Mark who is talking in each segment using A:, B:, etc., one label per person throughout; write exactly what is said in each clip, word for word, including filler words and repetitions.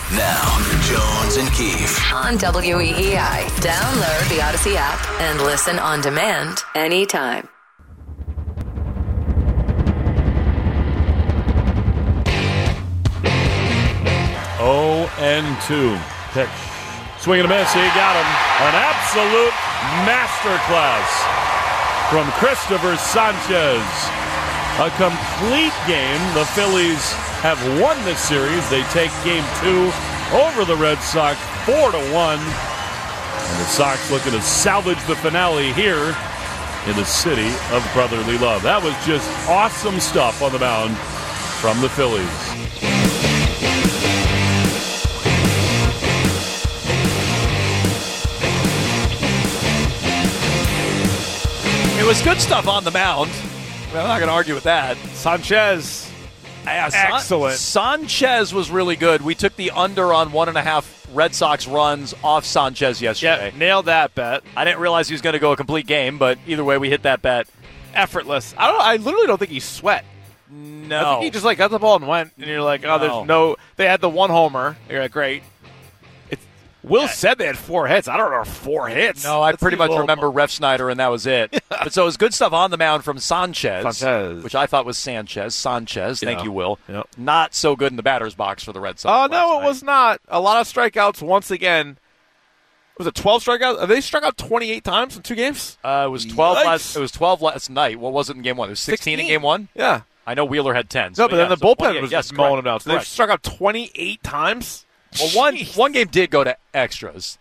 A: Now, Jones and Keefe
B: on W E E I. Download the Odyssey app and listen on demand anytime.
C: oh and two. Pitch. Swing and a miss. He got him. An absolute masterclass from Christopher Sanchez. A complete game. The Phillies have won this series. They take game two over the Red Sox four to one. And the Sox looking to salvage the finale here in the city of brotherly love. That was just awesome stuff on the mound from the Phillies.
D: It was good stuff on the mound. I'm not going to argue with that.
E: Sanchez,
D: Yeah, San-
E: excellent.
D: Sanchez was really good. We took the under on one and a half Red Sox runs off Sanchez yesterday.
E: Yeah, nailed that bet.
D: I didn't realize he was going to go a complete game, but either way, we hit that bet.
E: Effortless. I don't. I literally don't think he sweat.
D: No.
E: I think he just like got the ball and went, and you're like, oh,
D: No.
E: there's no. They had the one homer. You're like, great. It's Will said they had four hits. I don't know four hits.
D: No, I
E: That's
D: pretty
E: a
D: much
E: little-
D: remember Ref Snyder, and that was it. But so it was good stuff on the mound from Sanchez,
E: Sanchez.
D: which I thought was Sanchez. Sanchez, thank
E: Yeah.
D: you, Will.
E: Yep.
D: Not so good in the batter's box for the Red Sox.
E: Oh
D: last
E: no, it
D: night.
E: was not. A lot of strikeouts once again. Was it twelve strikeouts? Have they struck out twenty-eight times in two games?
D: Uh, it was twelve
E: Yikes.
D: last. It was twelve last night. What was it in game one? It was sixteen, in game one.
E: Yeah.
D: I know Wheeler had ten.
E: No,
D: so
E: but
D: yeah,
E: then the
D: so
E: bullpen
D: twenty-eight.
E: was
D: yes,
E: just mowing
D: correct.
E: them down. So they
D: Correct.
E: struck out twenty-eight times.
D: Well, one
E: Jeez.
D: one game did go to extras.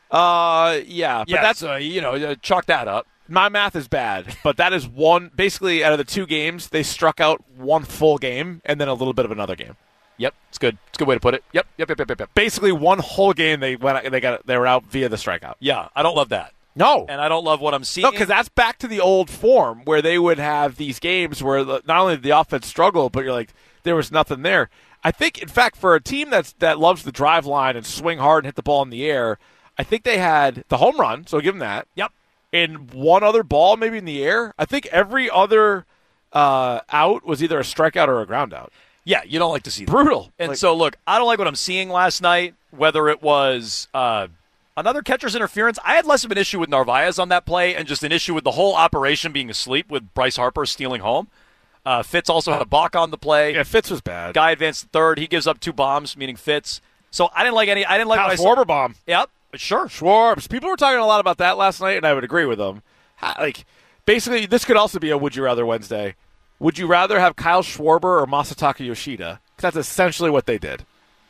E: Uh, yeah, but
D: Yeah,
E: that's
D: that's uh, you know uh, chalk that up.
E: my math is bad. But that is one. Basically, out of the two games, they struck out one full game and then a little bit of another game.
D: Yep, it's good. It's a good way to put it. Yep, yep, yep, yep, yep. yep.
E: Basically, one whole game they went. They got. They were out via the strikeout.
D: Yeah, I don't love that,
E: No,
D: and I don't love what I'm seeing.
E: no, because that's back to the old form where they would have these games where the, not only did the offense struggle, but you're like there was nothing there. I think, in fact, for a team that's that loves the drive line and swing hard and hit the ball in the air, I think they had the home run. So give them that.
D: Yep.
E: And one other ball maybe in the air. I think every other uh, out was either a strikeout or a ground out.
D: Yeah, you don't like to see that.
E: Brutal.
D: And
E: Like-
D: so, look, I don't like what I'm seeing last night, whether it was uh, another catcher's interference. I had less of an issue with Narvaez on that play and just an issue with the whole operation being asleep with Bryce Harper stealing home. Uh, Fitz also had a balk on the play.
E: Yeah, Fitz was bad.
D: Guy advanced to third. He gives up two bombs, meaning Fitz. So I didn't like any. I didn't like
E: Kyle
D: what I saw.
E: Schwarber bomb.
D: Yep, sure.
E: Schwarbs. People were talking a lot about that last night, and I would agree with them. Ha- Like, basically, this could also be a Would You Rather Wednesday. Would you rather have Kyle Schwarber or Masataka Yoshida? 'Cause that's essentially what they did.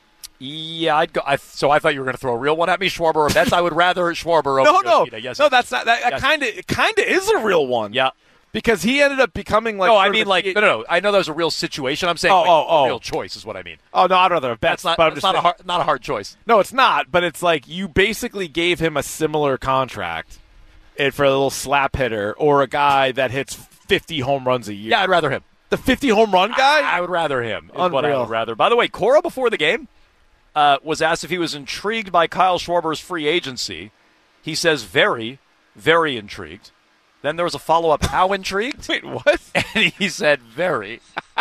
D: Yeah, I'd go. I, so I thought you were going to throw a real one at me, Schwarber or Betts. I would rather Schwarber over
E: No, no,
D: Yoshida. Yes,
E: no. That's not. That, that
D: Yes.
E: kind of, it kind of is a real one.
D: yeah.
E: because he ended up becoming like.
D: No,
E: sort
D: I
E: of
D: mean
E: a-
D: like no, no, no. I know that was a real situation. I'm saying
E: Oh,
D: like,
E: oh, oh.
D: a real choice is what I mean.
E: Oh no, I'd rather have Betts.
D: That's not.
E: but I'm
D: That's
E: just
D: not a
E: saying-
D: hard. Not a hard choice.
E: No, it's not. But it's like you basically gave him a similar contract, and for a little slap hitter or a guy that hits fifty home runs a year.
D: Yeah, I'd rather him.
E: The fifty home run guy.
D: I, I would rather him. Is what I
E: Unreal.
D: would rather. By the way, Cora before the game uh, was asked if he was intrigued by Kyle Schwarber's free agency. He says very, very intrigued. Then there was a follow up. How intrigued?
E: Wait, what?
D: And he said very.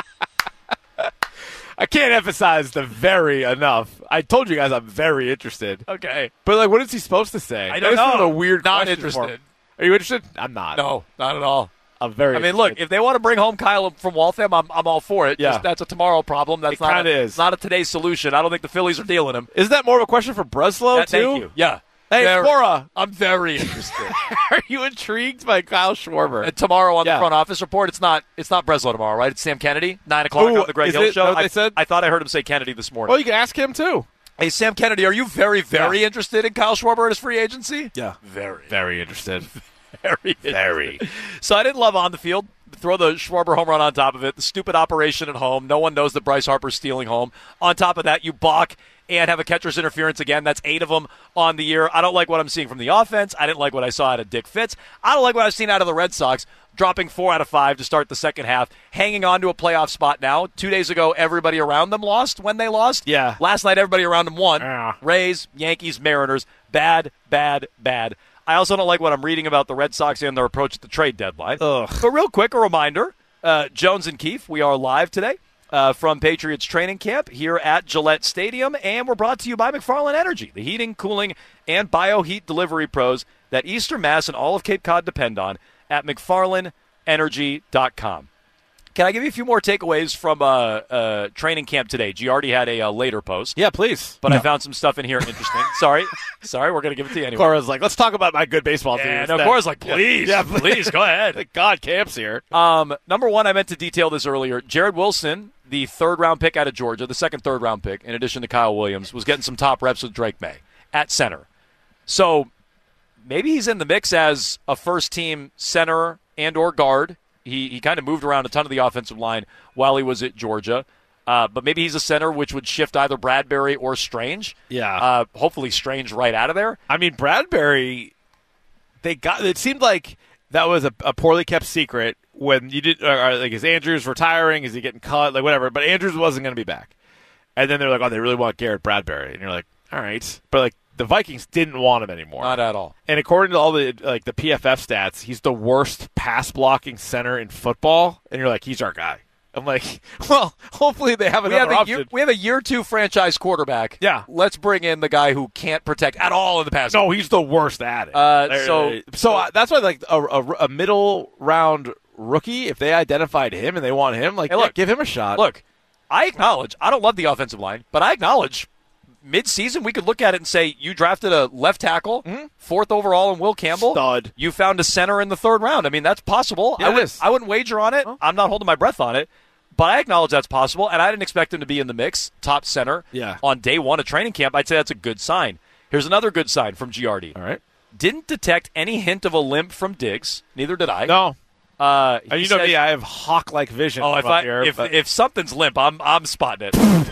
E: I can't emphasize the very enough. I told you guys I'm very interested.
D: Okay.
E: But like, what is he supposed to say?
D: I don't
E: That was
D: know.
E: A weird.
D: Not
E: question for him.
D: interested.
E: Are you interested? I'm not.
D: No, not at all.
E: I'm very.
D: I mean, look,
E: interested.
D: if they want to bring home Kyle from Waltham, I'm, I'm all for it.
E: Yeah.
D: Just, that's a tomorrow problem. That's
E: It
D: not
E: kinda
D: a,
E: is.
D: It's not a today's solution. I don't think the Phillies are dealing him.
E: Is that more of a question for Breslow
D: Yeah,
E: too?
D: thank you. Yeah.
E: Hey,
D: Very-
E: Cora,
D: I'm very interested.
E: are you intrigued by Kyle Schwarber?
D: And tomorrow on
E: Yeah.
D: the front office report, it's not it's not Breslow tomorrow, right? It's Sam Kennedy, nine o'clock
E: Ooh,
D: on the Greg
E: is
D: Hill
E: it?
D: show.
E: Is that what
D: I,
E: they said?
D: I thought I heard him say Kennedy this morning.
E: Well, you can ask him too.
D: Hey, Sam Kennedy, are you very, very
E: Yeah.
D: interested in Kyle Schwarber and his free agency?
E: Yeah,
D: Very,
E: very interested.
D: very,
E: Very.
D: So I didn't love on the field. Throw the Schwarber home run on top of it. The stupid operation at home. No one knows that Bryce Harper's stealing home. On top of that, you balk and have a catcher's interference again. That's eight of them on the year. I don't like what I'm seeing from the offense. I didn't like what I saw out of Dick Fitz. I don't like what I've seen out of the Red Sox, dropping four out of five to start the second half, hanging on to a playoff spot now. Two days ago, everybody around them lost when they lost.
E: Yeah.
D: Last night, everybody around them won.
E: Yeah.
D: Rays, Yankees, Mariners. Bad, bad, bad. I also don't like what I'm reading about the Red Sox and their approach at the trade deadline.
E: Ugh.
D: But real quick, a reminder, uh, Jones and Keefe, we are live today uh, from Patriots training camp here at Gillette Stadium. And we're brought to you by McFarland Energy, the heating, cooling, and bioheat delivery pros that Eastern Mass and all of Cape Cod depend on at McFarland Energy dot com. Can I give you a few more takeaways from uh, uh, training camp today? Giardi had a uh, later post.
E: Yeah, please.
D: But
E: no.
D: I found some stuff in here interesting. Sorry. Sorry, we're going to give it to you anyway.
E: Cora's like, let's talk about my good baseball team.
D: And
E: instead.
D: of course, like, please,
E: yeah,
D: yeah, please, go ahead.
E: Thank God Camp's here.
D: Um, number one, I meant to detail this earlier. Jared Wilson, the third-round pick out of Georgia, the second third-round pick, in addition to Kyle Williams, was getting some top reps with Drake May at center. So maybe he's in the mix as a first-team center and or guard. He he kind of moved around a ton of the offensive line while he was at Georgia. Uh, but maybe he's a center, which would shift either Bradbury or Strange.
E: Yeah.
D: Uh, hopefully Strange right out of there.
E: I mean, Bradbury, they got. It seemed like that was a, a poorly kept secret when you did. Uh, like, is Andrews retiring? Is he getting cut? Like, whatever. But Andrews wasn't going to be back. And then they're like, oh, they really want Garrett Bradbury. And you're like, all right. But, like, the Vikings didn't want him anymore.
D: Not at all.
E: And according to all the like the P F F stats, he's the worst pass blocking center in football. And you're like, he's our guy. I'm like, well, hopefully they have
D: We
E: another
D: have, a
E: option.
D: year, we have a year two franchise quarterback.
E: Yeah.
D: Let's bring in the guy who can't protect at all in the pass.
E: No, he's the worst at it.
D: Uh,
E: There-
D: so-
E: there- so uh, that's why like a, a, a middle round rookie, if they identified him and they want him, like
D: Hey, look,
E: yeah, give him a shot.
D: Look, I acknowledge, I don't love the offensive line, but I acknowledge mid-season we could look at it and say you drafted a left tackle,
E: Mm-hmm.
D: fourth overall in Will Campbell.
E: Stud.
D: You found a center in the third round. I mean, that's possible.
E: Yeah,
D: I,
E: it
D: would,
E: is.
D: I wouldn't wager on it. I'm not holding my breath on it. But I acknowledge that's possible, and I didn't expect him to be in the mix, top center,
E: Yeah.
D: on day one of training camp. I'd say that's a good sign. Here's another good sign from Giardi.
E: All right.
D: Didn't detect any hint of a limp from Diggs. Neither did I.
E: No.
D: Uh,
E: And
D: he
E: you know
D: said-
E: me, I have hawk-like vision.
D: Oh, if
E: from
D: I
E: up here,
D: if
E: but-
D: if something's limp, I'm I'm spotting it.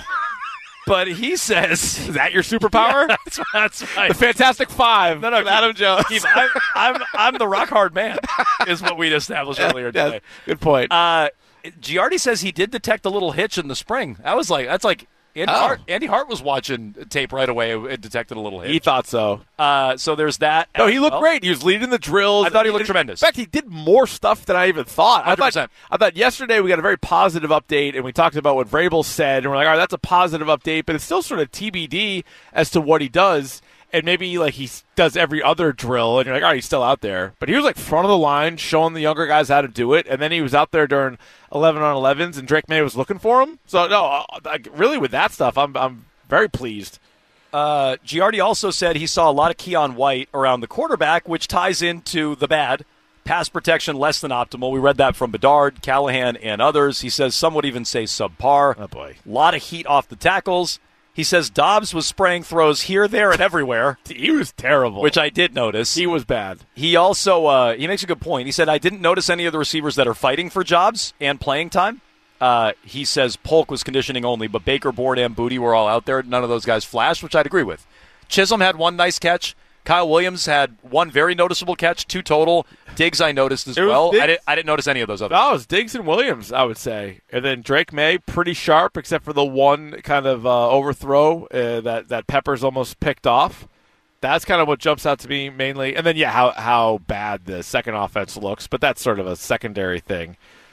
D: But he says,
E: is that your superpower?
D: that's, that's right.
E: The Fantastic Five.
D: No, no,
E: with Adam Jones.
D: Keith, I'm, I'm I'm the rock hard man, is what we'd established earlier
E: Yeah,
D: today.
E: good point.
D: Uh, Giardi says he did detect a little hitch in the spring. I was like, that's like Andy
E: Oh.
D: Hart. Andy Hart was watching tape right away and detected a little hitch.
E: he thought so.
D: Uh, so there's that.
E: No, he looked
D: Well,
E: great. He was leading the drills.
D: I thought he looked tremendous.
E: In fact, he did more stuff than I even thought. I
D: one hundred
E: thought,
D: percent.
E: I thought yesterday we got a very positive update, and we talked about what Vrabel said, and we're like, all right, that's a positive update, but it's still sort of T B D as to what he does. And maybe like he s- does every other drill, and you're like, all right, he's still out there. But he was like front of the line, showing the younger guys how to do it. And then he was out there during eleven on elevens, and Drake May was looking for him. So no, uh, like, really with that stuff, I'm I'm very pleased.
D: Uh, Giardi also said he saw a lot of Keon White around the quarterback, which ties into the bad. Pass protection less than optimal. We read that from Bedard, Callahan, and others. He says some would even say subpar.
E: Oh boy,
D: A lot of heat off the tackles. He says Dobbs was spraying throws here, there, and everywhere,
E: he was terrible.
D: which I did notice.
E: he was bad.
D: He also uh, he makes a good point. He said, I didn't notice any of the receivers that are fighting for jobs and playing time. Uh, he says Polk was conditioning only, but Baker, Board, and Booty were all out there. None of those guys flashed, which I'd agree with. Chisholm had one nice catch. Kyle Williams had one very noticeable catch, two total. Diggs I noticed as
E: It was
D: well.
E: Diggs.
D: I, did, I didn't notice any of those others.
E: No, it was Diggs and Williams, I would say. And then Drake May, pretty sharp, except for the one kind of uh, overthrow uh, that, that Peppers almost picked off. That's kind of what jumps out to me mainly. And then, yeah, how, how bad the second offense looks, but that's sort of a secondary thing.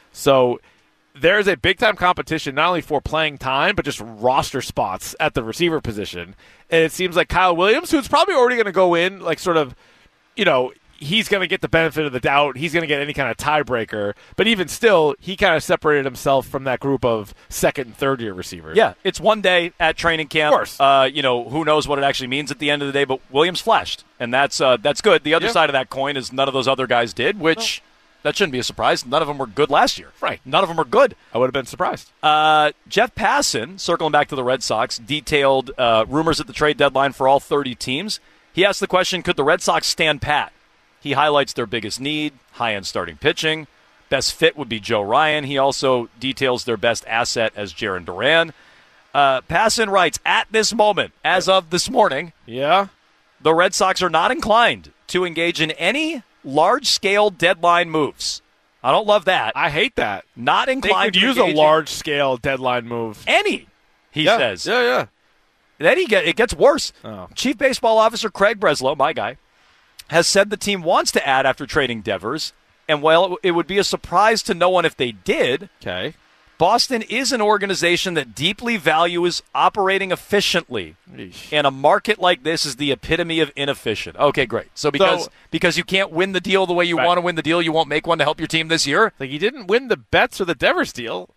E: So there's a big-time competition, not only for playing time, but just roster spots at the receiver position. And it seems like Kyle Williams, who's probably already going to go in, like sort of, you know, he's going to get the benefit of the doubt. He's going to get any kind of tiebreaker. But even still, he kind of separated himself from that group of second and third year receivers.
D: Yeah, it's one day at training camp.
E: Of course.
D: Uh, you know, who knows what it actually means at the end of the day, but Williams flashed, and that's uh, that's good. The other
E: Yeah.
D: side of that coin is none of those other guys did, which that shouldn't be a surprise. None of them were good last year.
E: Right.
D: None of them were good.
E: I would have been surprised.
D: Uh, Jeff Passan, circling back to the Red Sox, detailed uh, rumors at the trade deadline for all thirty teams. He asked the question, could the Red Sox stand pat? He highlights their biggest need, high-end starting pitching. Best fit would be Joe Ryan. He also details their best asset as Jarren Duran. Uh, Passan writes, at this moment, as of this morning,
E: Yeah.
D: the Red Sox are not inclined to engage in any large-scale deadline moves. I don't love that.
E: I hate that.
D: Not
E: They
D: inclined
E: could
D: to
E: use a
D: engage in
E: large-scale deadline move.
D: any, he
E: yeah.
D: says.
E: Yeah, yeah.
D: Then he get, it gets worse.
E: Oh.
D: Chief Baseball Officer Craig Breslow, my guy, has said the team wants to add after trading Devers, and while it would be a surprise to no one if they did,
E: Okay.
D: Boston is an organization that deeply values operating efficiently. Eesh. And a market like this is the epitome of inefficient. Okay, great. So because so, because you can't win the deal the way you right. want to win the deal, you won't make one to help your team this year?
E: Like you didn't win the bets or the Devers deal.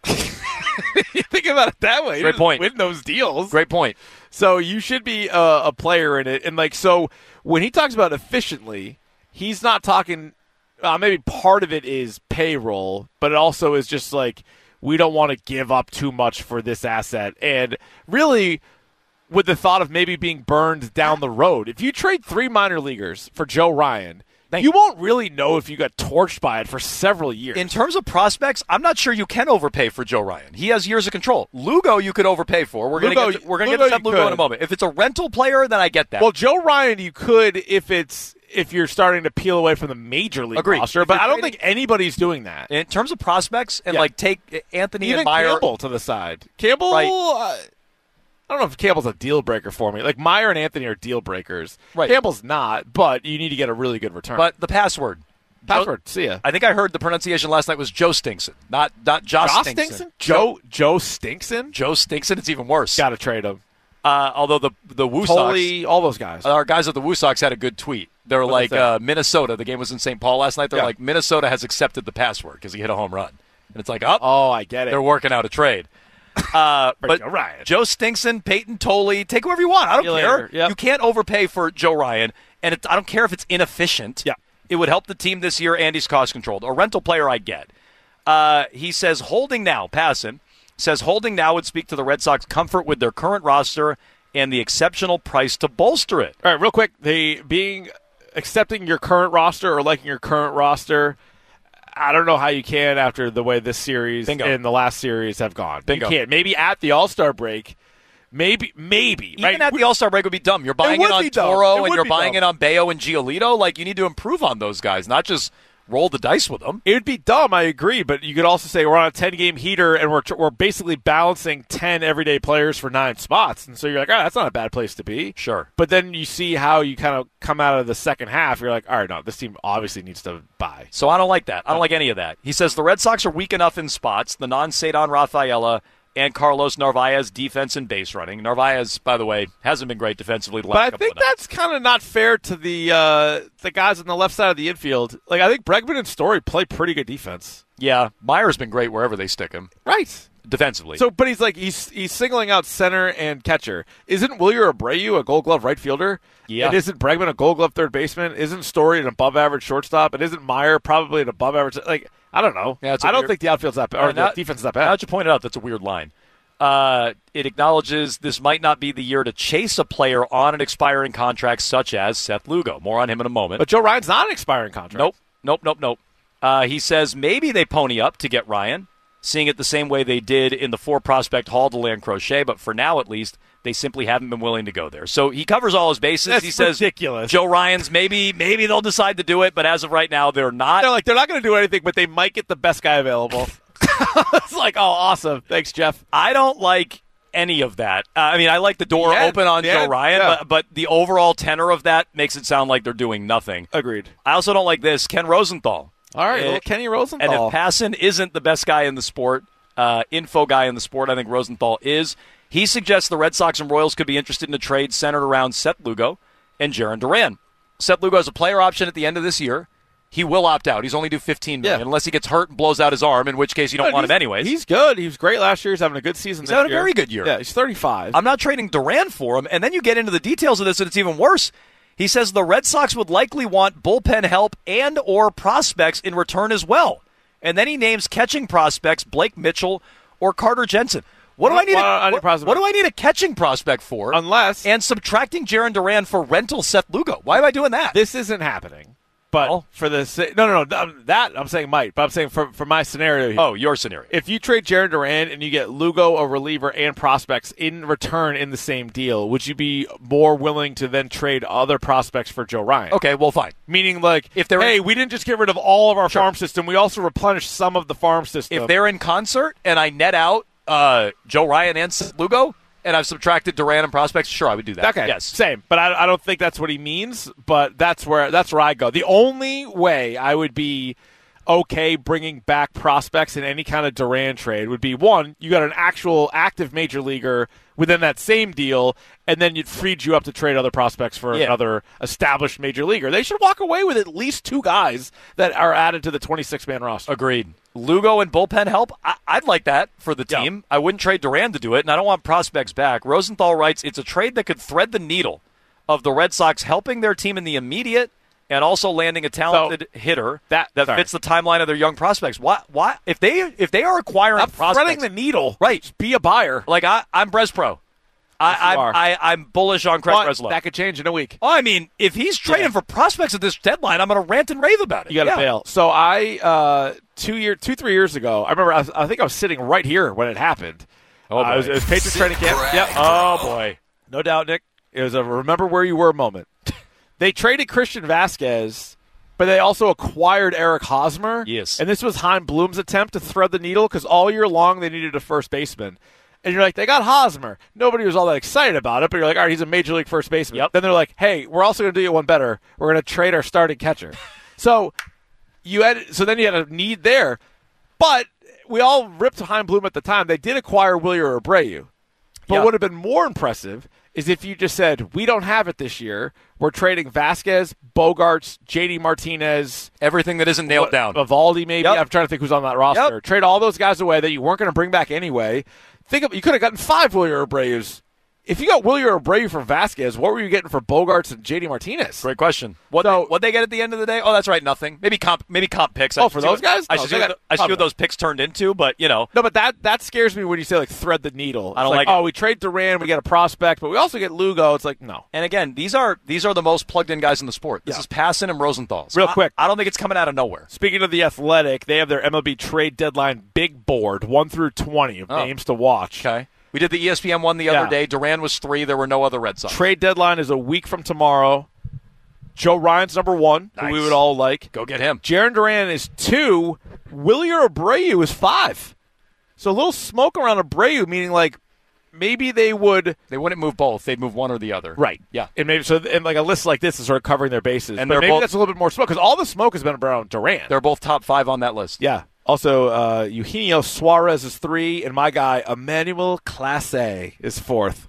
E: You think about it that way. You
D: Great point.
E: Win those deals.
D: Great point.
E: So you should be a, a player in it. And, like, so when he talks about efficiently, he's not talking uh, – maybe part of it is payroll, but it also is just like we don't want to give up too much for this asset. And really with the thought of maybe being burned down the road, if you trade three minor leaguers for Joe Ryan – Thank you won't really know if you got torched by it for several years.
D: In terms of prospects, I'm not sure you can overpay for Joe Ryan. He has years of control. Lugo, you could overpay for. We're going to get to, we're going to get to Seth Lugo in a moment. If it's a rental player, then I get that.
E: Well, Joe Ryan, you could if it's if you're starting to peel away from the major league
D: Agreed.
E: roster, but I don't think anybody's doing that.
D: In terms of prospects, and yeah. like take Anthony
E: Even
D: and Meyer
E: Campbell to the side. Campbell.
D: Right.
E: Uh, I don't know if Campbell's a deal breaker for me. Like Meyer and Anthony are deal breakers.
D: Right.
E: Campbell's not, but you need to get a really good return.
D: But the password.
E: Password,
D: Joe,
E: see ya.
D: I think I heard the pronunciation last night was Joe Stinkson, not not Josh,
E: Josh
D: Stinkson.
E: Stinkson. Joe Joe Stinkson.
D: Joe Stinkson. It's even worse.
E: Got to trade him.
D: Uh, although the the Woo
E: Totally,
D: Sox,
E: all those guys.
D: Our guys at the Woo Sox had a good tweet. They're
E: what
D: like uh, Minnesota. The game was in Saint Paul last night. They're
E: yeah.
D: like Minnesota has accepted the password because he hit a home run, and it's like, oh,
E: oh, I get it.
D: They're working out a trade. Uh, but
E: Joe Ryan.
D: Joe Stinkson, Peyton Tolley, take whoever you want. I don't
E: you
D: care.
E: Yep.
D: You can't overpay for Joe Ryan, and it, I don't care if it's inefficient.
E: Yeah.
D: It would help the team this year, and he's cost controlled. A rental player, I get. Uh, he says holding now, Passan, says holding now would speak to the Red Sox comfort with their current roster and the exceptional price to bolster it.
E: All right, real quick, the being accepting your current roster or liking your current roster, I don't know how you can after the way this series
D: Bingo.
E: and the last series have gone.
D: Bingo.
E: You can't. Maybe at the All-Star break, maybe, maybe.
D: Even
E: right?
D: at the All-Star break would be dumb. You're buying
E: it,
D: it on
E: it
D: Toro and you're buying
E: dumb.
D: it on Bayo and Giolito. Like, you need to improve on those guys, not just roll the dice with them.
E: It would be dumb, I agree, but you could also say we're on a ten-game heater and we're we're basically balancing ten everyday players for nine spots. And so you're like, all right, that's not a bad place to be.
D: Sure.
E: But then you see how you kind of come out of the second half. You're like, all right, no, this team obviously needs to buy.
D: So I don't like that. I don't like any of that. He says the Red Sox are weak enough in spots, the non-Cedon Rafaela and Carlos Narvaez defense and base running. Narvaez, by the way, hasn't been great defensively the last
E: But I
D: couple
E: think
D: of nights.
E: that's kind of not fair to the uh, the guys on the left side of the infield. Like, I think Bregman and Story play pretty good defense.
D: Yeah, Meyer's been great wherever they stick him.
E: Right.
D: Defensively.
E: So, but he's like, he's he's singling out center and catcher. Isn't Wilyer Abreu a Gold Glove right fielder?
D: Yeah.
E: And isn't Bregman a Gold Glove third baseman? Isn't Story an above average shortstop? And isn't Meyer probably an above average? Like, I don't know.
D: Yeah,
E: I don't
D: weird,
E: think the outfield's that bad, or
D: now,
E: the defense is that bad.
D: Now that you pointed out, that's a weird line. Uh, it acknowledges this might not be the year to chase a player on an expiring contract such as Seth Lugo. More on him in a moment.
E: But Joe Ryan's not an expiring contract.
D: Nope, nope, nope, nope. Uh, he says maybe they pony up to get Ryan, seeing it the same way they did in the four-prospect haul to land Crochet, but for now at least, they simply haven't been willing to go there. So he covers all his bases.
E: That's
D: he says
E: ridiculous.
D: Joe Ryan's maybe maybe they'll decide to do it, but as of right now, they're not.
E: They're like, they're not going to do anything, but they might get the best guy available. It's like, oh, awesome. Thanks, Jeff.
D: I don't like any of that. Uh, I mean, I like the door
E: yeah,
D: open on
E: yeah,
D: Joe Ryan,
E: yeah.
D: but, but the overall tenor of that makes it sound like they're doing nothing.
E: Agreed.
D: I also don't like this. Ken Rosenthal.
E: All right,
D: Uh,
E: little Kenny Rosenthal.
D: And if Passan isn't the best guy in the sport, uh, info guy in the sport, I think Rosenthal is. He suggests the Red Sox and Royals could be interested in a trade centered around Seth Lugo and Jarren Duran. Seth Lugo has a player option at the end of this year. He will opt out. He's only due fifteen million dollars,
E: Yeah.
D: unless he gets hurt and blows out his arm, in which case you don't
E: But
D: want him
E: he's-
D: anyways.
E: He's good. He was great last year. He's having a good season
D: He's
E: this
D: having a
E: year.
D: very good year.
E: Yeah, he's thirty-five.
D: I'm not trading Duran for him. And then you get into the details of this, and it's even worse. He says the Red Sox would likely want bullpen help and or prospects in return as well. And then he names catching prospects Blake Mitchell or Carter Jensen. What do I need?
E: What-
D: A,
E: what-
D: what, what do I need a catching prospect for?
E: Unless
D: and subtracting Jarren Duran for rental Seth Lugo. Why am I doing that?
E: this isn't happening. But
D: Oh.
E: for the sa- no, no, no, that I'm saying might. But I'm saying for for my scenario here.
D: Oh, your scenario.
E: If you trade Jarren Duran and you get Lugo, a reliever, and prospects in return in the same deal, would you be more willing to then trade other prospects for Joe Ryan?
D: Okay, well, fine.
E: Meaning, like,
D: If they're
E: hey,
D: in-
E: we didn't just get rid of all of our
D: Sure.
E: farm system. We also replenished some of the farm system.
D: If they're in concert and I net out uh, Joe Ryan and Seth Lugo, and I've subtracted Duran and prospects, sure, I would do that.
E: Okay,
D: Yes.
E: same. But I, I don't think that's what he means. But that's where that's where I go. The only way I would be okay bringing back prospects in any kind of Duran trade would be, one, you got an actual active major leaguer within that same deal, and then it freed you up to trade other prospects for
D: Yeah.
E: another established major leaguer. They should walk away with at least two guys that are added to the twenty-six man roster.
D: Agreed. Lugo and bullpen help, I- I'd like that for the
E: Yeah.
D: team. I wouldn't trade Duran to do it, and I don't want prospects back. Rosenthal writes, it's a trade that could thread the needle of the Red Sox helping their team in the immediate and also landing a talented
E: So,
D: hitter
E: that-
D: that
E: sorry.
D: fits the timeline of their young prospects. Why? Why? If they if they are acquiring
E: Not
D: prospects,
E: threading the needle.
D: Right.
E: Just be a buyer.
D: like I, I'm Brez Pro. I,
E: Yes, you
D: I'm,
E: are.
D: I, I'm bullish on Craig
E: But
D: Breslow.
E: that could change in a week.
D: Oh, I mean, if he's trading
E: Yeah.
D: for prospects at this deadline, I'm going to rant and rave about it.
E: You got to
D: Yeah.
E: bail. So I uh, two year, two three years ago, I remember. I, was, I think I was sitting right here when it happened.
D: Oh,
E: Uh,
D: boy.
E: it was, it was Patriots training camp.
A: Brag,
E: Yep.
D: Oh, boy.
E: No doubt, Nick. It was a remember where you were moment. They traded Christian Vasquez, but they also acquired Eric Hosmer.
D: Yes.
E: And this was Heim Bloom's attempt to thread the needle because all year long they needed a first baseman. And you're like, they got Hosmer. Nobody was all that excited about it, but you're like, all right, he's a major league first baseman.
D: Yep.
E: Then they're like, hey, we're also going to do you one better. We're going to trade our starting catcher. so you had, so then you had a need there. But we all ripped Heim Bloom at the time. They did acquire Wilyer Abreu. But
D: Yeah.
E: what would have been more impressive is if you just said, we don't have it this year. We're trading Vasquez, Bogarts, J D Martinez,
D: Everything that isn't nailed
E: what-
D: down.
E: Evaldi maybe.
D: Yep.
E: I'm trying to think who's on that roster.
D: Yep.
E: Trade all those guys away that you weren't going to bring back anyway. Think of, you could have gotten five Wilyer Abreu's. If you got Wilyer Abreu for Vasquez, what were you getting for Bogarts and J D Martinez?
D: Great question. What
E: So-
D: what they get at the end of the day? Oh, that's right, nothing. Maybe comp maybe comp picks. I
E: Oh,
D: should
E: for
D: see
E: those
D: what-
E: guys?
D: I
E: No,
D: should
E: they
D: see what,
E: got-
D: I should see what
E: no.
D: those picks turned into, but you know,
E: No, but that that scares me when you say like thread the needle.
D: I don't
E: It's
D: like
E: like,
D: it.
E: oh, we trade Duran, we get a prospect, but we also get Lugo. It's like, no.
D: and again, these are these are the most plugged in guys in the sport. This
E: Yeah.
D: is Passan and Rosenthal. So
E: Real
D: I-
E: quick.
D: I don't think it's coming out of nowhere.
E: Speaking of the Athletic, they have their M L B trade deadline big board, one through twenty of
D: Oh.
E: names to watch.
D: Okay. We did the E S P N one the other
E: Yeah.
D: day. Duran was three. There were no other Red Sox.
E: Trade deadline is a week from tomorrow. Joe Ryan's number one, who we
D: Nice.
E: would all like.
D: Go get him.
E: Jaron Duran is two. Wilyer Abreu is five. So a little smoke around Abreu, meaning like maybe they would
D: They wouldn't move both. They'd move one or the other.
E: right.
D: Yeah.
E: and maybe so. And like a list like this is sort of covering their bases.
D: And
E: but
D: they're
E: maybe
D: both-
E: that's a little bit more smoke because all the smoke has been around Duran.
D: They're both top five on that list.
E: Yeah. Also, uh, Eugenio Suarez is three, and my guy Emmanuel Clase is fourth.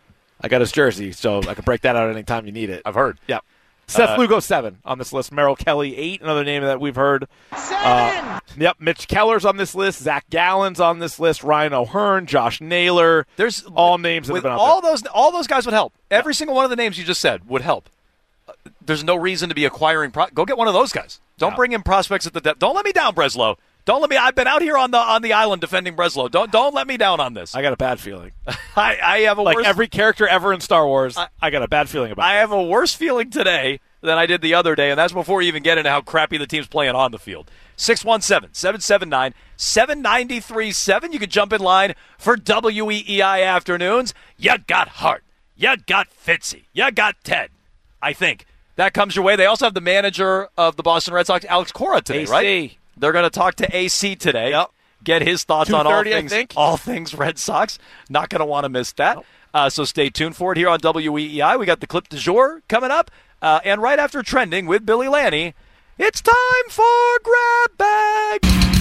E: I got his jersey, so I can break that out anytime you need it.
D: I've heard.
E: Yeah. Seth
D: Uh,
E: Lugo, seven on this list. Merrill Kelly, eight, another name that we've heard. Seven! Uh, yep, Mitch Keller's on this list. Zach Gallen's on this list. Ryan O'Hearn, Josh Naylor.
D: There's
E: all names that
D: with
E: have been out
D: all
E: there.
D: those all those guys would help. Every single one of the names you just said would help. Uh, There's no reason to be acquiring. Pro- Go get one of those guys. Don't
E: No.
D: bring in prospects at the depth. Don't let me down, Breslow. Don't let me. I've been out here on the on the island defending Breslow. Don't don't let me down on this.
E: I got a bad feeling.
D: I, I have a
E: Like
D: worse,
E: every character ever in Star Wars, I, I got a bad feeling about
D: I
E: this.
D: have a worse feeling today than I did the other day, and that's before you even get into how crappy the team's playing on the field. six one seven, seven seven nine, seven nine three seven. You can jump in line for W E E I afternoons. You got Hart. You got Fitzy. You got Ted. I think that comes your way. They also have the manager of the Boston Red Sox, Alex Cora, today,
E: A C.
D: right? They're going to talk to A C today.
E: Yep.
D: Get his thoughts on all
E: two thirty, I
D: things,
E: think.
D: all things Red Sox. Not going to want to miss that. Uh, so stay tuned for it here on W E E I. We got the clip du jour coming up. Uh, and right after Trending with Billy Lanny, it's time for Grab Bag.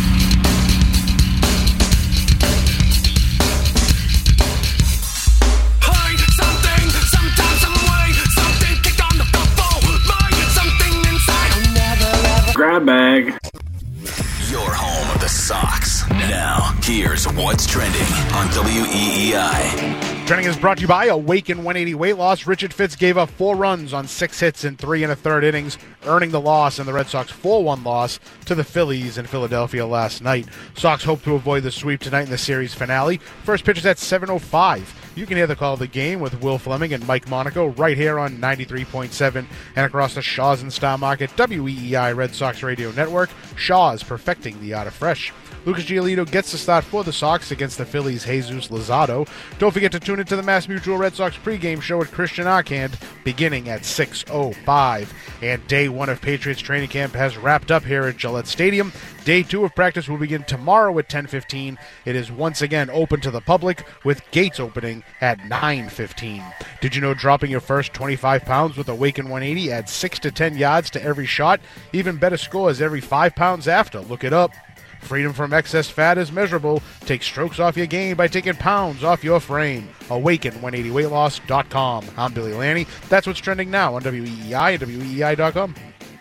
F: Hey, something, sometime, some way, something kicked on the floor. My, something inside. I'll never ever.
G: Grab bag.
A: Your home of the Sox. Now, here's what's trending on W E E I.
H: Trending is brought to you by Awaken one eighty Weight Loss. Richard Fitz gave up four runs on six hits in three and a third innings, earning the loss in the Red Sox four one loss to the Phillies in Philadelphia last night. Sox hope to avoid the sweep tonight in the series finale. First pitch is at seven oh five. You can hear the call of the game with Will Fleming and Mike Monaco right here on ninety-three point seven and across the Shaw's and Star Market W E E I Red Sox Radio Network. Shaw's, perfecting the art of fresh. Lucas Giolito gets the start for the Sox against the Phillies' Jesus Luzardo. Don't forget to tune into the Mass Mutual Red Sox pregame show with Christian Arcand beginning at six oh five. And day one of Patriots training camp has wrapped up here at Gillette Stadium. Day two of practice will begin tomorrow at ten fifteen. It is once again open to the public with gates opening at nine fifteen. Did you know dropping your first twenty-five pounds with Awaken one eighty adds six to ten yards to every shot? Even better scores every five pounds after. Look it up. Freedom from excess fat is measurable. Take strokes off your game by taking pounds off your frame. Awaken one eighty weight loss dot com. I'm Billy Lanny. That's what's trending now on W E E I and W E E I dot com.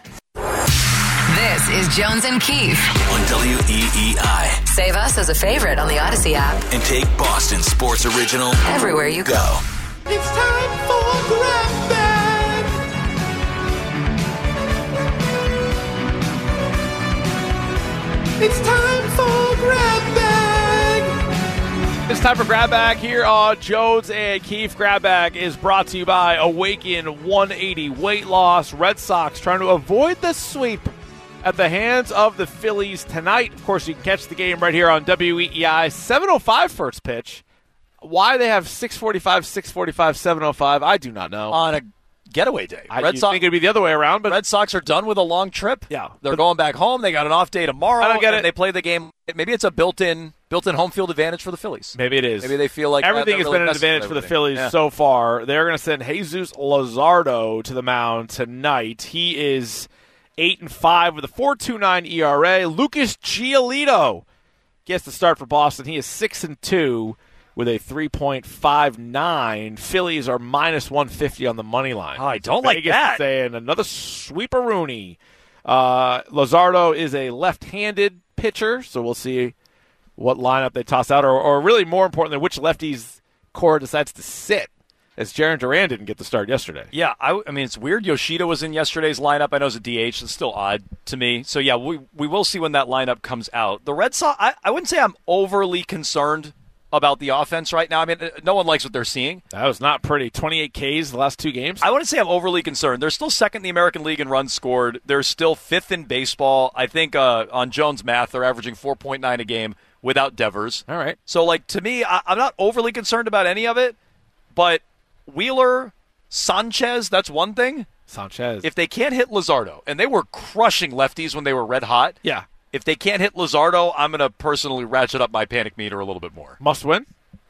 B: This is Jones and Keefe
A: on W E E I.
B: Save us as a favorite on the Odyssey app.
A: And take Boston Sports Original
B: everywhere you go.
A: go.
F: It's time for Grab Bag. It's time for Grab Bag.
E: It's time for Grab Bag here on Jones and Keefe. Grab Bag is brought to you by Awaken one eighty Weight Loss. Red Sox trying to avoid the sweep at the hands of the Phillies tonight. Of course, you can catch the game right here on W E E I. seven oh five first pitch. Why they have six forty-five, six forty-five, seven oh five, I do not know.
D: On a getaway day.
E: I
D: Red
E: you'd
D: Sox
E: think it'd be the other way around, but
D: Red Sox are done with a long trip.
E: Yeah,
D: They're
E: but-
D: going back home. They got an off day tomorrow.
E: I don't get
D: and
E: it.
D: They play the game. Maybe it's a built-in built-in home field advantage for the Phillies.
E: maybe it is.
D: Maybe they feel like
E: everything
D: that
E: has
D: really
E: been an
D: messes with
E: advantage for the
D: everything.
E: Phillies
D: Yeah.
E: so far. They're going to send Jesus Luzardo to the mound tonight. He is eight and five with a four point two nine E R A. Lucas Giolito gets the start for Boston. He is six and two with a three point five nine. Phillies are minus one fifty on the money line.
D: Oh, I don't like
E: Vegas
D: that.
E: saying another sweeper-rooney. Uh, Luzardo is a left-handed pitcher, so we'll see what lineup they toss out, or, or really more importantly, which lefties Cora decides to sit, as Jarren Duran didn't get the start yesterday.
D: Yeah, I, I mean, it's weird. Yoshida was in yesterday's lineup. I know it's a D H. It's still odd to me. So, yeah, we we will see when that lineup comes out. The Red Sox, I, I wouldn't say I'm overly concerned about the offense right now. I mean, no one likes what they're seeing.
E: That was not pretty. twenty-eight Ks the last two games.
D: I wouldn't say I'm overly concerned. They're still second in the American League in runs scored. They're still fifth in baseball. I think uh, on Jones' math, they're averaging four point nine a game without Devers.
E: All right.
D: So, like, to me, I, I'm not overly concerned about any of it, but Wheeler, Sanchez, that's one thing.
E: Sanchez.
D: If they can't hit Luzardo, and they were crushing lefties when they were red hot,
E: yeah.
D: if they can't hit Luzardo, I'm going to personally ratchet up my panic meter a little bit more.
E: Must win?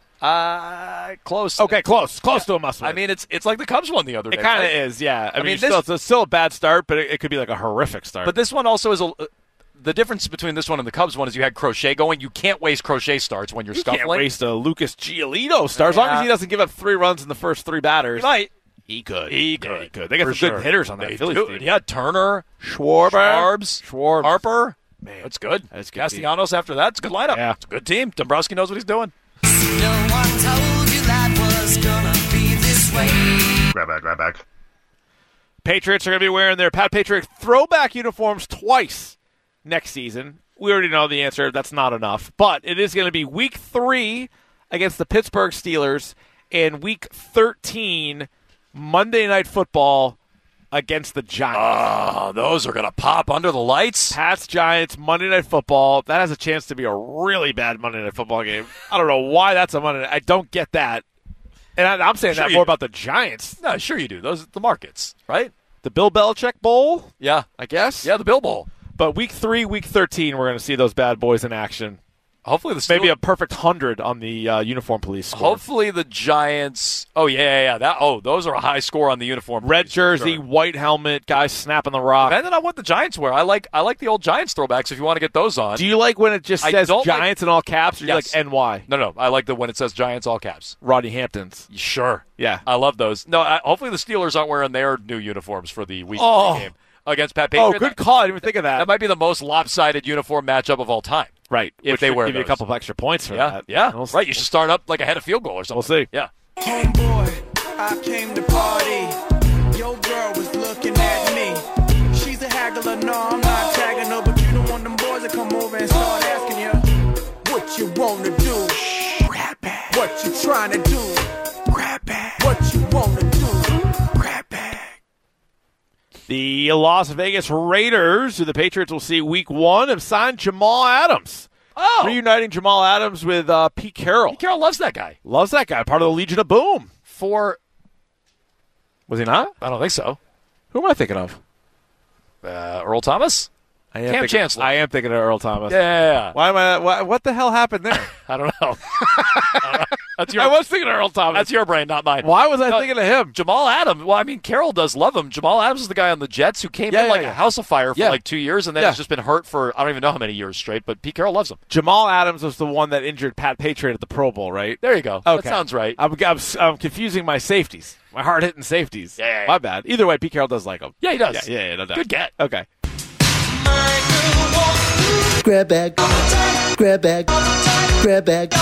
D: Uh, close.
E: Okay, close. Close to a must win.
D: I mean, it's it's like the Cubs won the other day.
E: it kind of
D: right?
E: is, yeah. I,
D: I
E: mean,
D: mean,
E: still,
D: this-
E: it's still a bad start, but it, it could be like a horrific start.
D: But this one also is a. The difference between this one and the Cubs one is you had Crochet going. You can't waste Crochet starts when you're
E: you
D: scuffling.
E: can't waste a Lucas Giolito start. As long
D: Yeah.
E: as he doesn't give up three runs in the first three batters.
D: He might.
E: He could.
D: He
E: Yeah,
D: could.
E: he could. They got
D: For
E: some
D: sure.
E: good hitters on that
D: They
E: Phillies
D: do.
E: team.
D: Yeah, Turner,
E: Schwarber.
D: Schwarbs,
E: Schwarbs.
D: Harper.
E: Man,
D: That's good.
E: That's a good
D: Castellanos after that. It's a good lineup.
E: Yeah.
D: It's a good team. Dombrowski knows what he's doing.
F: No one told you that was gonna be this way.
G: Grab back, grab back.
E: Patriots are going to be wearing their Pat Patriot throwback uniforms twice next season. We already know the answer. That's not enough. But it is going to be week three against the Pittsburgh Steelers and week thirteen Monday Night Football against the Giants.
D: Oh, those are going to pop under the lights.
E: Pats, Giants, Monday Night Football. That has a chance to be a really bad Monday Night Football game. I don't know why that's a Monday Night. I don't get that. And I, I'm saying
D: Sure
E: that
D: you
E: more
D: do.
E: about the Giants.
D: No, sure you do. Those are the markets, right?
E: The Bill Belichick Bowl,
D: Yeah.
E: I guess.
D: Yeah, the Bill Bowl.
E: But week three, week thirteen, we're going to see those bad boys in action.
D: Hopefully the Steel-
E: Maybe a perfect hundred on the uh, uniform police score.
D: Hopefully the Giants. Oh yeah, yeah, yeah. That. Oh, those are a high score on the uniform.
E: Red
D: please,
E: jersey,
D: sure.
E: white helmet, guys snapping the rock.
D: Depending on what the Giants wear, I like. I like the old Giants throwbacks. If you want to get those on.
E: Do you like when it just
D: I
E: says
D: don't like-
E: Giants in all caps, or do you
D: Yes.
E: like N Y?
D: No, no. I like the when it says Giants all caps.
E: Rodney Hamptons.
D: Sure.
E: Yeah.
D: I love those. No, I, hopefully the Steelers aren't wearing their new uniforms for the week
E: Oh.
D: game against Pat
E: Oh,
D: Patriot.
E: good call. I didn't even think of that.
D: That might be the most lopsided uniform matchup of all time.
E: right.
D: if
E: Which
D: they
E: would
D: wear
E: give you a
D: those.
E: couple of extra points for
D: Yeah,
E: that.
D: yeah.
E: We'll see.
D: Right. You should start up like ahead of field goal or something.
E: We'll see.
D: Yeah.
I: Homeboy, I came to party. Your girl was looking at me. She's a haggler, no, I'm not tagging her, but you don't want them boys to come over and start asking you what you wanna do. Grab bag. What you trying to do. Grab bag. What you wanna do. Grab bag.
E: The Las Vegas Raiders, who the Patriots will see week one, have signed Jamal Adams
D: Oh.
E: Reuniting Jamal Adams with uh, Pete Carroll.
D: Pete Carroll loves that guy.
E: Loves that guy. Part of the Legion of Boom.
D: For,
E: Was he not?
D: I don't think so.
E: Who am I thinking of?
D: Uh, Earl Thomas?
E: I am
D: Cam
E: thinking,
D: Chancellor.
E: I am thinking of Earl Thomas.
D: Yeah, yeah, yeah.
E: Why am I? Why, what the hell happened there?
D: I don't know. I don't know. That's your,
E: I was thinking of Earl Thomas.
D: That's your brain, not mine.
E: Why was I
D: No,
E: thinking of him?
D: Jamal Adams. Well, I mean, Carroll does love him. Jamal Adams is the guy on the Jets who came
E: Yeah,
D: in
E: yeah,
D: like
E: yeah.
D: a house of fire for
E: Yeah.
D: like two years and then
E: Yeah.
D: has just been hurt for I don't even know how many years straight, but Pete Carroll loves him.
E: Jamal Adams was the one that injured Pat Patriot at the Pro Bowl, right?
D: There you go.
E: Okay.
D: That sounds right.
E: I'm, I'm, I'm confusing my safeties. My hard-hitting safeties.
D: Yeah, yeah, yeah.
E: My bad. Either way, Pete Carroll does like him.
D: Yeah, he does.
E: Yeah, yeah, yeah no doubt.
D: Good get.
E: Okay.
G: Grab bag. Grab bag. Grab bag.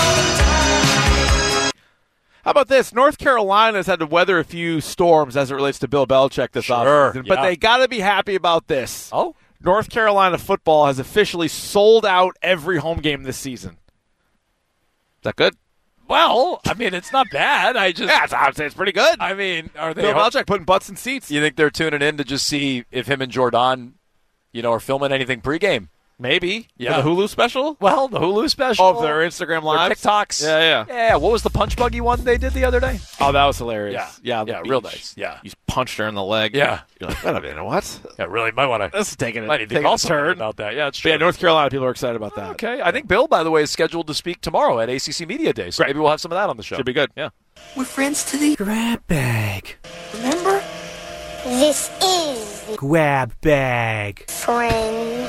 E: How about this? North Carolina's had to weather a few storms as it relates to Bill Belichick this
D: Sure,
E: offseason, but
D: yeah.
E: they got to be happy about this.
D: Oh?
E: North Carolina football has officially sold out every home game this season. Is that good?
D: Well, I mean, it's not bad. I just,
E: Yeah, I would say it's pretty good.
D: I mean, are they?
E: Bill Belichick putting butts in seats.
D: You think they're tuning in to just see if him and Jordan, you know, are filming anything pregame?
E: Maybe.
D: Yeah.
E: For the Hulu special?
D: Well, the Hulu special.
E: Oh, their Instagram
D: their
E: Live?
D: TikToks.
E: Yeah, yeah.
D: Yeah, what was the punch buggy one they did the other day?
E: Oh, that was hilarious.
D: Yeah.
E: Yeah, on the
D: Yeah, real
E: beach.
D: nice. Yeah.
E: You punched her in the leg.
D: Yeah.
E: You're like, wait a minute, what?
D: Yeah, really might want to.
E: This is taking it.
D: Might need to
E: taking
D: call
E: a
D: somebody
E: turn.
D: about that. Yeah, it's
E: But
D: true.
E: yeah, North Carolina people are excited about that.
D: Okay, I think Bill, by the way, is scheduled to speak tomorrow at A C C Media Day, so
E: Great.
D: maybe we'll have some of that on the show.
E: Should be good.
D: Yeah.
G: We're friends to the grab bag.
J: Remember? This is
G: Grab bag.
J: friend.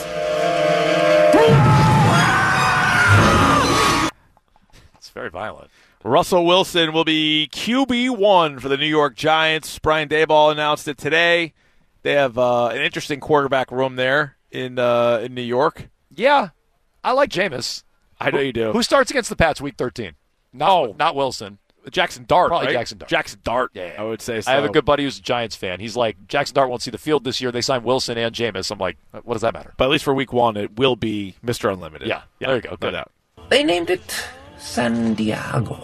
D: It's very violent.
E: Russell Wilson will be Q B one for the New York Giants. Brian Daboll announced it today. They have uh, an interesting quarterback room there in uh, in New York.
D: Yeah, I like Jameis.
E: I know you do.
D: Who starts against the Pats week thirteen? No, not Wilson.
E: Jackson Dart,
D: Probably
E: right?
D: Jackson Dart.
E: Jackson Dart,
D: Yeah, yeah.
E: I would say so.
D: I have a good buddy who's a Giants fan. He's like, Jackson Dart won't see the field this year. They signed Wilson and Jameis. I'm like, what does that matter?
E: But at least for week one, it will be Mister Unlimited.
D: Yeah, there you go.
E: No
D: Good.
E: doubt.
K: They named it San Diego,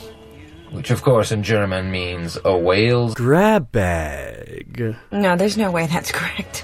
K: which of course in German means a whale's
G: Grab bag.
L: No, there's no way that's correct.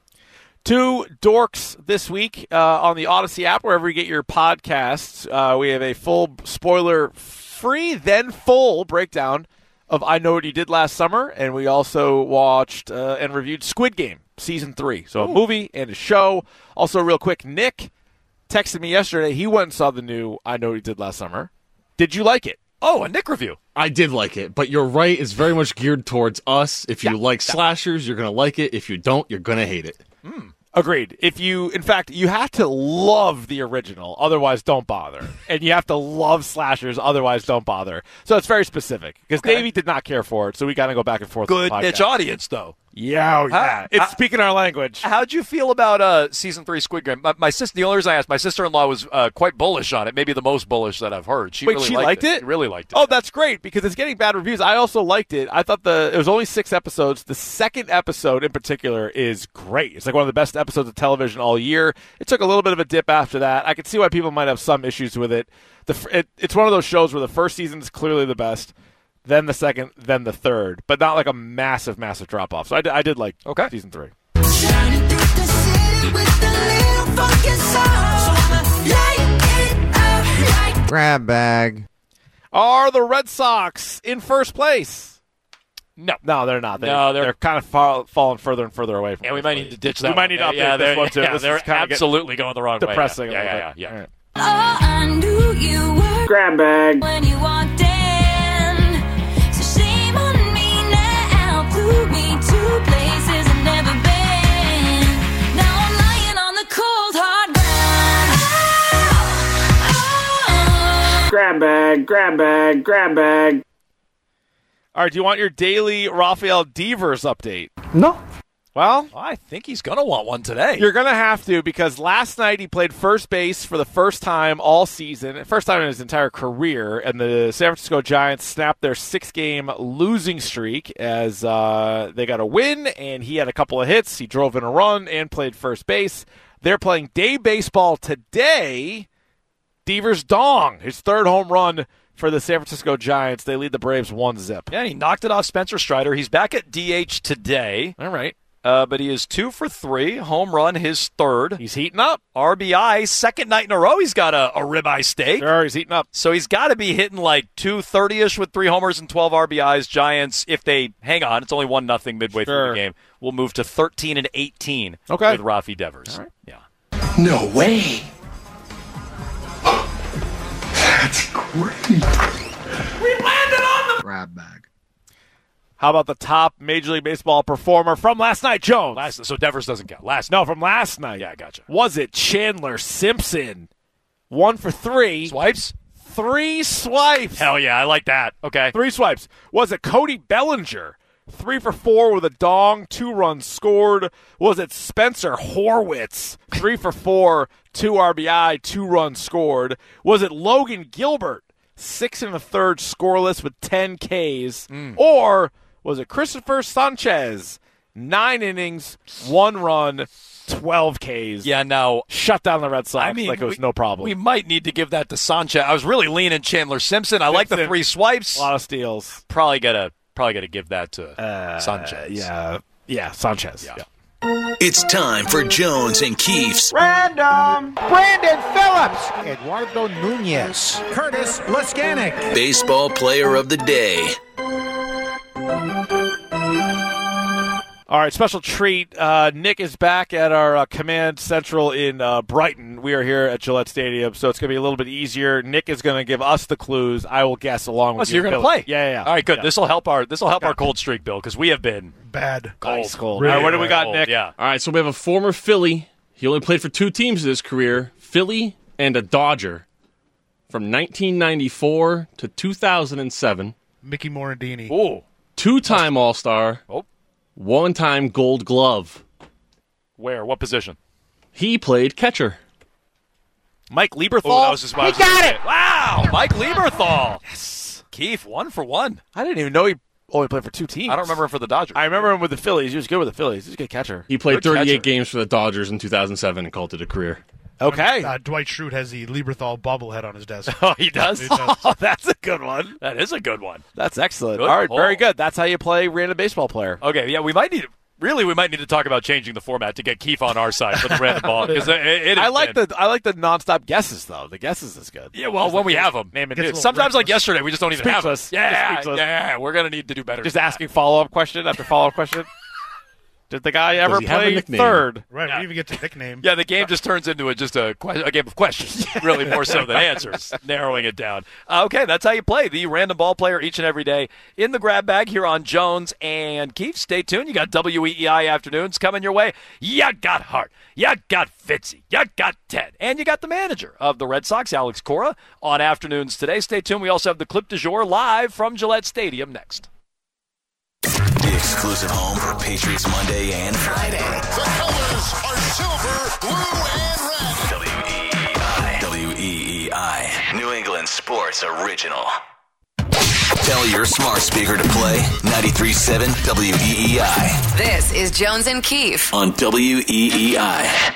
E: Two dorks this week uh, on the Odyssey app, wherever you get your podcasts. Uh, we have a full spoiler-free, then full breakdown of I Know What You Did Last Summer, and we also watched uh, and reviewed Squid Game Season three. So a movie and a show. Also, real quick, Nick texted me yesterday. He went and saw the new I Know What You Did Last Summer. Did you like it?
D: Oh, a Nick review.
M: I did like it, but you're right. It's very much geared towards us. If you
E: Yeah,
M: like
E: yeah.
M: slashers, you're going to like it. If you don't, you're going to hate it.
E: Agreed. If you, in fact, you have to love the original, otherwise don't bother. And you have to love slashers, otherwise don't bother. So it's very specific because
D: Okay.
E: Davey did not care for it, so we got to go back and forth.
D: Good
E: on the podcast.
D: niche audience, though.
E: Yeah, oh, yeah.
D: How-
E: it's
D: how-
E: speaking our language.
D: How'd you feel about uh, season three Squid Game? My, my sister. The only reason I asked, my sister-in-law was uh, quite bullish on it. Maybe the most bullish that I've heard. She
E: Wait,
D: really
E: she
D: liked,
E: liked it?
D: She really liked it.
E: Oh, that's great because it's getting bad reviews. I also liked it. I thought the it was only six episodes. The second episode in particular is great. It's like one of the best episodes of television all year. It took a little bit of a dip after that. I can see why people might have some issues with it. The f- it, it's one of those shows where the first season is clearly the best, then the second, then the third, but not like a massive, massive drop off. So I, d- I did like
D: Okay.
E: season three.
F: Shining through the city with the little funky sound. So I'ma light it up like
G: Grab bag.
E: Are the Red Sox in first place?
D: No.
E: No, they're not. They,
D: No, they're-
E: they're kind of fall, falling further and further away from.
D: Yeah, we
E: first
D: might
E: place.
D: need to ditch that.
E: We might
D: one.
E: need to update
D: yeah,
E: this
D: they're-
E: one too.
D: Yeah,
E: This
D: they're
E: is kinda getting
D: absolutely going the wrong
E: depressing.
D: way.
E: a
D: Yeah,
E: little
D: yeah,
E: bit.
D: yeah, yeah.
E: All right.
L: Oh, I knew you were
I: Grab bag.
L: when you walked in. So shame on me now. Flew me to places I've never been. Now I'm lying on the cold hard ground. Oh, oh.
I: Grab bag, grab bag, grab bag.
E: All right. Do you want your daily Rafael Devers update?
G: No.
E: Well,
D: I think he's going to want one today.
E: you're going to have to because last night he played first base for the first time all season, first time in his entire career, and the San Francisco Giants snapped their six-game losing streak as uh, they got a win, and he had a couple of hits. He drove in a run and played first base. They're playing day baseball today. Devers dong, his third home run for the San Francisco Giants. They lead the Braves one zip.
D: Yeah, he knocked it off Spencer Strider. He's back at D H today.
E: All right.
D: Uh, but he is two for three. Home run, his third.
E: He's heating up.
D: R B I, second night in a row, he's got a, a ribeye steak.
E: Sure, he's heating up.
D: So he's got to be hitting like two thirty-ish with three homers and twelve R B Is. Giants, if they hang on, it's only one nothing midway
E: Sure.
D: through the game. We'll move to thirteen and eighteen
E: Okay.
D: with Rafi Devers.
E: All right.
D: Yeah.
F: No way. That's great. We landed on the
N: Grab bag.
E: How about the top Major League Baseball performer from last night, Jones?
D: Last, so Devers doesn't count. Last
E: No, from last night.
D: Yeah, gotcha.
E: Was it Chandler Simpson? One for three.
D: Swipes?
E: Three swipes.
D: Hell yeah, I like that. Okay.
E: Three swipes. Was it Cody Bellinger? Three for four with a dong, two runs scored. Was it Spencer Horwitz? Three for four, two R B I, two runs scored. Was it Logan Gilbert? Six and a third scoreless with ten Ks.
D: Mm.
E: Or was it Christopher Sanchez? Nine innings, one run, twelve Ks.
D: Yeah, now
E: Shut down the Red Sox
D: I mean,
E: like it was
D: we,
E: no problem.
D: We might need to give that to Sanchez. I was really leaning Chandler Simpson. I like the
E: Simpson.
D: three swipes.
E: A lot of steals.
D: Probably gotta probably gotta give that to
E: Uh,
D: Sanchez.
E: Yeah, yeah, Sanchez.
D: Yeah.
E: Yeah.
A: It's time for Jones and Keefe's
O: Random. Brandon Phillips. Eduardo Nunez. Curtis Laskanik.
A: Baseball Player of the Day.
E: All right, special treat. Uh, Nick is back at our uh, Command Central in uh, Brighton. We are here at Gillette Stadium, so it's going to be a little bit easier. Nick is going to give us the clues. I will guess along
D: Oh,
E: with
D: so
E: you.
D: you're going to
E: Billy.
D: play?
E: Yeah, yeah, yeah.
D: All right, good.
E: Yeah.
D: This will help our this will help our cold streak, Bill, because we have been
H: Bad.
D: cold.
E: Ice cold.
H: Really
E: All right, what do we got,
D: cold,
E: Nick?
D: Yeah.
M: All right, so we have a former Philly. He only played for two teams in his career, Philly and a Dodger, from nineteen ninety-four to two thousand seven.
H: Mickey Morandini.
D: Ooh.
M: Two-time All-Star,
D: Oh.
M: one-time Gold Glove.
D: Where? What position?
M: He played catcher.
E: Mike Lieberthal.
D: Oh, that was just what I
O: He
D: was gonna
O: got
D: say.
O: it!
D: Wow, Mike Lieberthal. Yes. Keith, one for one.
E: I didn't even know he only played for two teams.
D: I don't remember him for the Dodgers.
E: I remember him with the Phillies. He was good with the Phillies. He was a good catcher.
M: He played
D: Good
M: thirty-eight
D: catcher.
M: games for the Dodgers in two thousand seven and called it a career.
E: Okay.
H: Uh, Dwight Schrute has the Lieberthal bobblehead on his desk.
D: Oh, he does?
H: He does.
E: Oh, that's a good one.
D: That is a good one.
E: That's excellent.
D: Good
E: All right,
D: pull.
E: very good. That's how you play random baseball player.
D: Okay, yeah, we might need really we might need to talk about changing the format to get Keith on our side for the random ball because it, it
E: I
D: has
E: like
D: been-
E: the I like the nonstop guesses though. The guesses is good.
D: Yeah, well, when we have them.
E: Name and
H: Gets a
E: do.
H: little
D: Sometimes, like
H: reckless.
D: yesterday, we just don't even
E: Speechless.
D: have them. Yeah,
E: Just speechless.
D: yeah, we're gonna need to do better.
E: Just
D: than
E: asking follow up question after follow up question. Did the guy ever
M: he have a
E: play
M: nickname?
E: third?
H: Right,
D: Yeah.
H: we didn't even get to nickname.
D: that. Yeah, the game just turns into a, just a, que- a game of questions, really more so than answers, narrowing it down. Uh, okay, that's how you play the random ball player each and every day in the grab bag here on Jones and Keith. Stay tuned. You got W E E I afternoons coming your way. You got Hart. You got Fitzy. You got Ted. And you got the manager of the Red Sox, Alex Cora, on afternoons today. Stay tuned. We also have the Clip du Jour live from Gillette Stadium next.
A: The exclusive home for Patriots Monday and Friday.
F: The colors are silver, blue, and red.
A: W E E I. W E E I. New England Sports Original. Tell your smart speaker to play ninety-three point seven W E E I
B: This is Jones and Keefe.
A: on W E E I.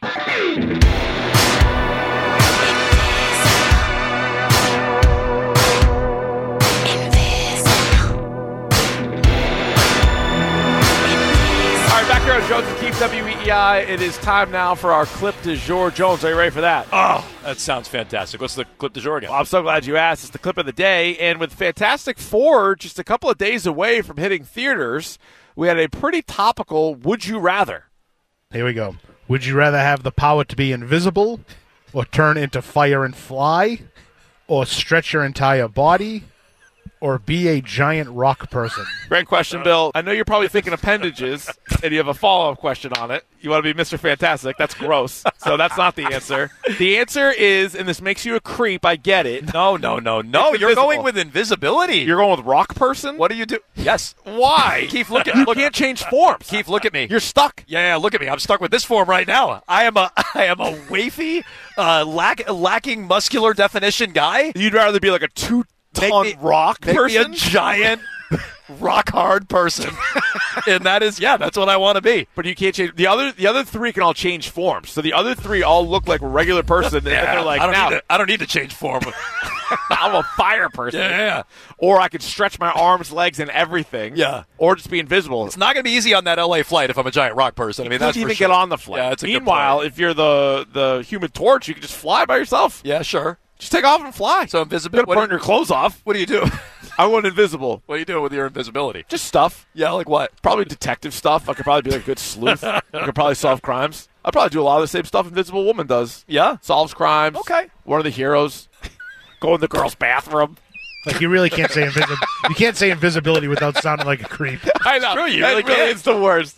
E: All right, back here on Jones and Keith W E E I. It is time now for our clip du jour. Jones, are you ready for that?
D: Oh, that sounds fantastic. What's the Clip du Jour again?
E: Well, I'm so glad you asked. It's the clip of the day. And with Fantastic Four just a couple of days away from hitting theaters, we had a pretty topical Would You Rather.
H: Here we go. Would you rather have the power to be invisible, or turn into fire and fly, or stretch your entire body, or be a giant rock person?
E: Great question, Bill. I know you're probably thinking appendages, and you have a follow-up question on it. You want to be Mister Fantastic. That's gross. So that's not the answer. The answer is, and this makes you a creep, I get it.
D: No, no, no, no.
E: It's
D: You're
E: invisible.
D: going with invisibility.
E: You're going with rock person?
D: What do you do? Yes.
E: Why?
D: Keith, look at
E: You
D: look,
E: can't change forms.
D: Keith, look at me.
E: You're stuck.
D: Yeah, yeah, look at me. I'm stuck with this form right now. I am a I am a wafy, uh, lack, lacking muscular definition guy.
E: You'd rather be like a two-ton
D: Make me-
E: rock
D: Make
E: person?
D: me a giant, rock hard person. and that is, yeah, that's what I want to be.
E: But you can't change the other. The other three can all change forms. So the other three all look like a regular person, and
D: Yeah,
E: they're like,
D: I don't
E: now
D: need to, I don't need to change form.
E: I'm a fire person.
D: Yeah, yeah, yeah.
E: Or I could stretch my arms, legs, and everything.
D: Yeah.
E: Or just be invisible.
D: It's not going to be easy on that L A flight if I'm a giant rock person. I mean,
E: You
D: that's
E: couldn't
D: for
E: even
D: sure.
E: get on the flight.
D: Yeah, it's a good
E: Meanwhile,
D: point.
E: if you're the the Human Torch, you can just fly by yourself.
D: Yeah, sure.
E: Just take off and fly.
D: So
E: You're
D: invisibility.
E: gonna burn your clothes off.
D: What do you do?
E: I want invisible.
D: What are you doing with your invisibility?
E: Just stuff.
D: Yeah, like what?
E: Probably detective stuff. I could probably be like a good sleuth. I could probably solve crimes. I'd probably do a lot of the same stuff Invisible Woman does.
D: Yeah?
E: Solves crimes.
D: Okay.
E: One of the heroes. Go in the girl's bathroom.
H: Like you really can't say invisible. You can't say invisibility without sounding like a creep.
E: I know.
D: Screw you,
E: That
D: really
E: really
D: can't.
E: is the worst.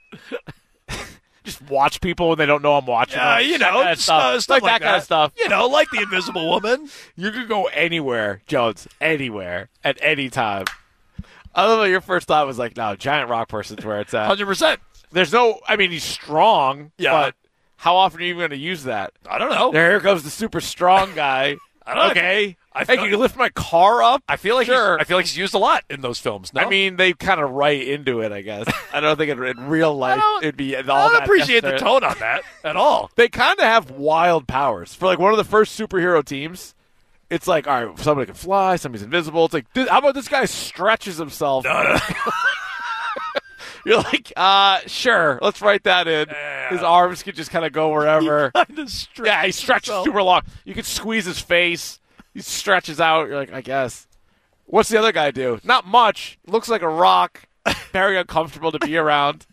E: Just watch people when they don't know I'm watching
D: Yeah,
E: them.
D: you
E: That
D: know,
E: kind of
D: just,
E: stuff.
D: uh, stuff
E: like,
D: like
E: that kind of
D: that.
E: stuff.
D: You know, like the Invisible Woman.
E: You could go anywhere, Jones. Anywhere. At any time. I love how your first thought was like, no, giant rock person's where it's at.
D: one hundred percent.
E: There's no, I mean, he's strong,
D: Yeah.
E: but how often are you going to use that?
D: I don't know.
E: There, here comes the super strong guy.
D: I don't know.
E: Okay.
D: I
E: Hey,
D: feel-
E: can you lift my car up?
D: I feel like
E: Sure.
D: he's, I feel like he's used a lot in those films. No?
E: I mean, they kind of write into it, I guess. I don't think in, in real life
D: don't-
E: it'd be all
D: I don't
E: that
D: appreciate the
E: necessary.
D: tone on that at all.
E: They kind of have wild powers. For like one of the first superhero teams, it's like, all right, somebody can fly, somebody's invisible. It's like, this, how about this guy stretches himself?
D: No, no.
E: You're like, uh, sure, let's write that in.
D: Yeah.
E: His arms could just kind of go wherever.
D: Kind of stretch
E: Yeah, he stretches
D: himself.
E: super long. You could squeeze his face. He stretches out. You're like, I guess. What's the other guy do? Not much. Looks like a rock. Very uncomfortable to be around.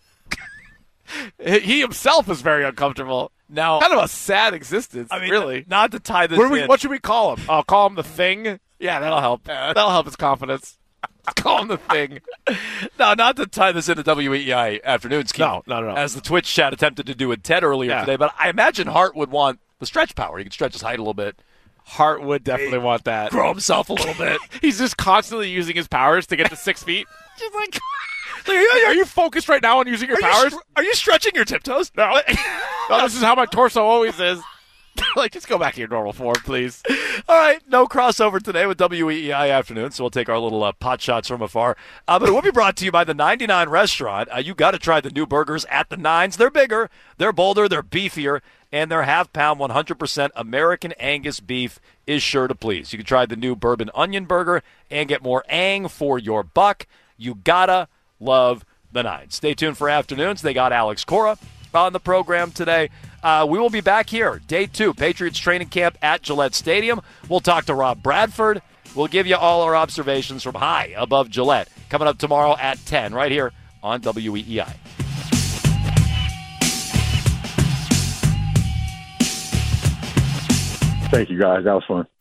E: He himself is very uncomfortable.
D: Now,
E: Kind of a sad existence,
D: I mean,
E: really.
D: not to tie this
E: What, do we,
D: in.
E: what should we call him? I'll call him the Thing. Yeah, that'll help. That'll help his confidence. Call him the Thing.
D: No, not to tie this into W E I afternoons. Keith,
E: No, no, no, no.
D: As the Twitch chat attempted to do with Ted earlier
E: Yeah.
D: today, but I imagine Hart would want the stretch power. He can stretch his height a little bit,
E: Hart would definitely want that.
D: grow himself a little bit.
E: He's just constantly using his powers to get to six feet. Just like, are you, are you focused right now on using your
D: Are you,
E: powers?
D: str- are you stretching your tiptoes?
E: No. No, this is how my torso always is. Like, just go back to your normal form, please.
D: All right, no crossover today with W E I afternoon, so we'll take our little uh, pot shots from afar. Uh, but it will be brought to you by the ninety-nine Restaurant. Uh, you got to try the new burgers at the Nines. They're bigger, they're bolder, they're beefier, and their half-pound, one hundred percent American Angus beef is sure to please. You can try the new bourbon onion burger and get more ang for your buck. You gotta love the Nines. Stay tuned for afternoons. They got Alex Cora on the program today. Uh, we will be back here, day two, Patriots training camp at Gillette Stadium. We'll talk to Rob Bradford. We'll give you all our observations from high above Gillette. Coming up tomorrow at ten, right here on W E E I.
N: Thank you, guys. That was fun.